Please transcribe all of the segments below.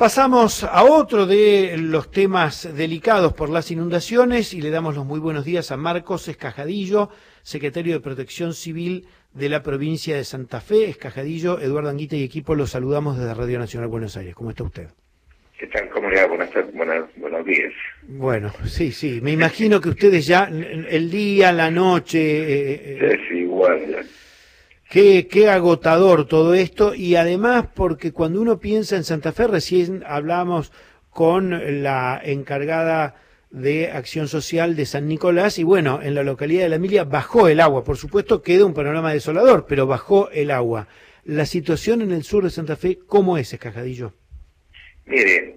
Pasamos a otro de los temas delicados por las inundaciones y le damos los muy buenos días a Marcos Escajadillo, secretario de Protección Civil de la provincia de Santa Fe. Escajadillo, Eduardo Anguita y equipo, los saludamos desde Radio Nacional Buenos Aires. ¿Cómo está usted? ¿Qué tal? ¿Cómo le va? Buenos días. Bueno, sí. Me imagino que ustedes ya, el día, la noche... Sí, igual ya. Qué agotador todo esto, y además porque cuando uno piensa en Santa Fe, recién hablamos con la encargada de Acción Social de San Nicolás, y bueno, en la localidad de La Emilia bajó el agua, por supuesto queda un panorama desolador, pero bajó el agua. La situación en el sur de Santa Fe, ¿cómo es, Escajadillo? Mire,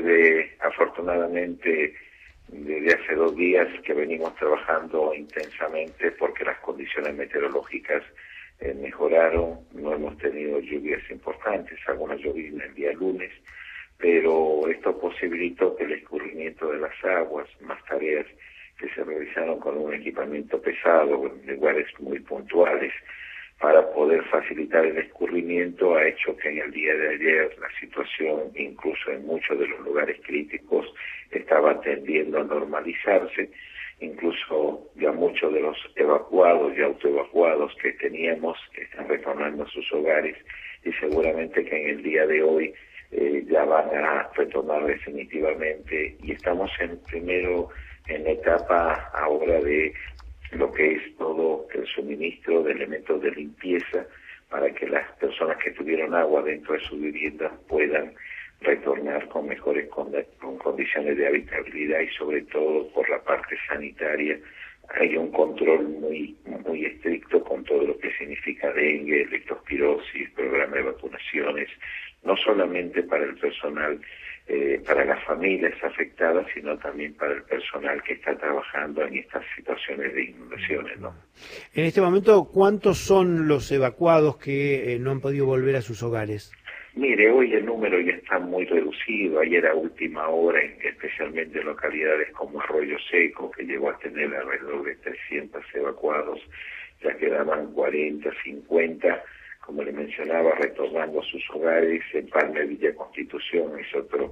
afortunadamente, desde hace 2 días que venimos trabajando intensamente porque las condiciones meteorológicas mejoraron, no hemos tenido lluvias importantes, algunas lloviznas el día lunes, pero esto posibilitó que el escurrimiento de las aguas, más tareas que se realizaron con un equipamiento pesado en lugares muy puntuales para poder facilitar el escurrimiento, ha hecho que en el día de ayer la situación, incluso en muchos de los lugares críticos, estaba tendiendo a normalizarse. Incluso ya muchos de los evacuados y autoevacuados que teníamos están retornando a sus hogares y seguramente que en el día de hoy ya van a retornar definitivamente, y estamos primero en etapa ahora de lo que es todo el suministro de elementos de limpieza para que las personas que tuvieron agua dentro de su vivienda puedan retornar con mejores condiciones de habitabilidad, y sobre todo por la parte sanitaria hay un control muy estricto con todo lo que significa dengue, leptospirosis, programa de vacunaciones, no solamente para el personal, para las familias afectadas, sino también para el personal que está trabajando en estas situaciones de inundaciones, ¿no? En este momento, ¿cuántos son los evacuados que no han podido volver a sus hogares? Mire, hoy el número ya está muy reducido. Ayer a última hora, especialmente en localidades como Arroyo Seco, que llegó a tener alrededor de 300 evacuados, ya quedaban 40, 50, como le mencionaba, retornando a sus hogares. En Palma, Villa Constitución es otra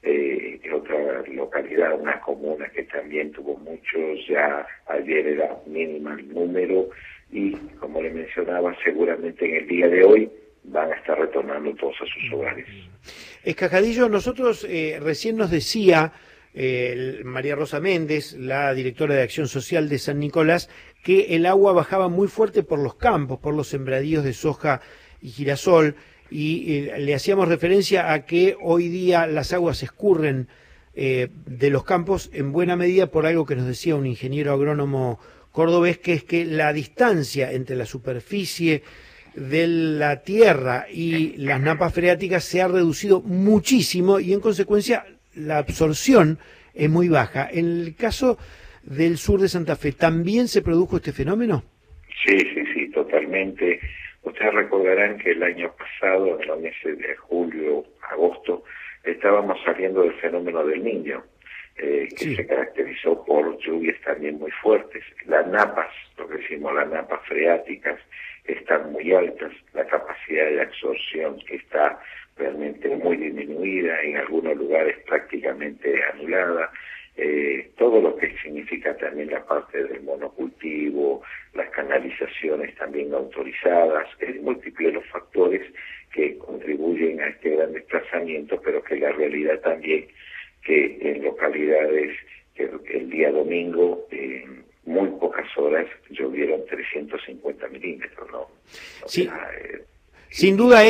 localidad, una comuna que también tuvo muchos, ya ayer era mínima el número, y como le mencionaba, seguramente en el día de hoy van a estar retornando todos a sus hogares. Escajadillo, nosotros recién nos decía María Rosa Méndez, la directora de Acción Social de San Nicolás, que el agua bajaba muy fuerte por los campos, por los sembradíos de soja y girasol, y le hacíamos referencia a que hoy día las aguas escurren de los campos en buena medida por algo que nos decía un ingeniero agrónomo cordobés, que es que la distancia entre la superficie de la tierra y las napas freáticas se ha reducido muchísimo y en consecuencia la absorción es muy baja. En el caso del sur de Santa Fe, ¿también se produjo este fenómeno? Sí, totalmente. Ustedes recordarán que el año pasado, en los meses de julio, agosto, estábamos saliendo del fenómeno del Niño, que sí, se caracterizó por lluvias también muy fuertes. Las napas, lo que decimos las napas freáticas, están muy altas, la capacidad de absorción está realmente muy disminuida, en algunos lugares prácticamente anulada. Todo lo que significa también la parte del monocultivo, las canalizaciones también autorizadas, es múltiples los factores que contribuyen a este gran desplazamiento, pero que la realidad también que en localidades que el día domingo en muy pocas horas llovieron 350 milímetros, ¿no? Sí. Sin duda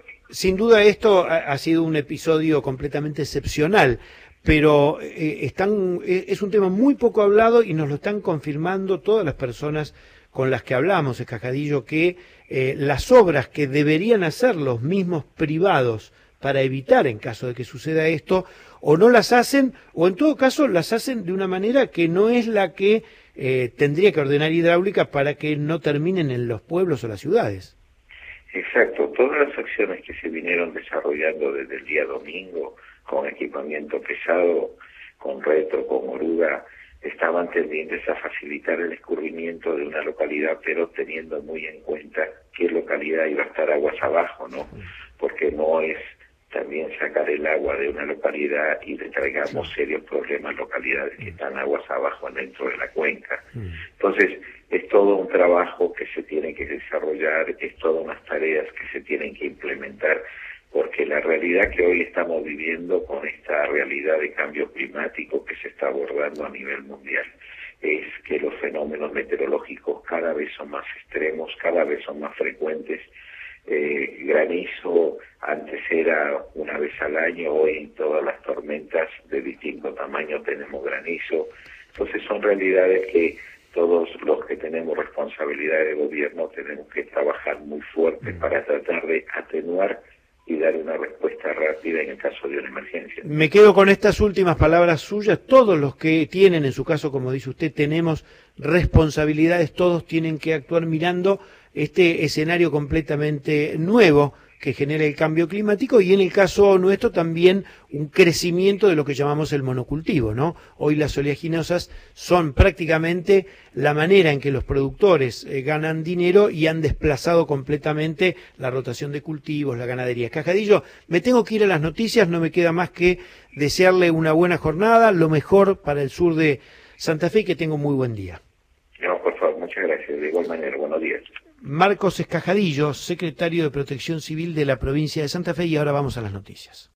esto ha sido un episodio completamente excepcional, pero es un tema muy poco hablado y nos lo están confirmando todas las personas con las que hablamos, Escajadillo, que las obras que deberían hacer los mismos privados para evitar, en caso de que suceda esto, o no las hacen, o en todo caso las hacen de una manera que no es la que tendría que ordenar Hidráulica para que no terminen en los pueblos o las ciudades. Exacto, todas las acciones que se vinieron desarrollando desde el día domingo, con equipamiento pesado, con retro, con oruga, estaban tendientes a facilitar el escurrimiento de una localidad, pero teniendo muy en cuenta qué localidad iba a estar aguas abajo, ¿no? Porque no es también sacar el agua de una localidad y le traigamos serios problemas a localidades que están aguas abajo dentro de la cuenca. Entonces, es todo un trabajo que se tiene que desarrollar, es todas unas tareas que se tienen que implementar, porque la realidad que hoy estamos viviendo con esta realidad de cambio climático que se está abordando a nivel mundial es que los fenómenos meteorológicos cada vez son más extremos, cada vez son más frecuentes. Granizo antes era una vez al año, hoy en todas las tormentas de distinto tamaño tenemos granizo. Entonces son realidades que todos los que tenemos responsabilidad de gobierno tenemos que trabajar muy fuerte para tratar de atenuar y dar una respuesta rápida en el caso de una emergencia. Me quedo con estas últimas palabras suyas. Todos los que tienen, en su caso, como dice usted, tenemos responsabilidades, todos tienen que actuar mirando este escenario completamente nuevo que genera el cambio climático y en el caso nuestro también un crecimiento de lo que llamamos el monocultivo, ¿no? Hoy las oleaginosas son prácticamente la manera en que los productores ganan dinero y han desplazado completamente la rotación de cultivos, la ganadería. Escajadillo, me tengo que ir a las noticias, no me queda más que desearle una buena jornada, lo mejor para el sur de Santa Fe y que tenga un muy buen día. No, por favor, muchas gracias. De igual manera, buenos días. Marcos Escajadillo, secretario de Protección Civil de la provincia de Santa Fe, y ahora vamos a las noticias.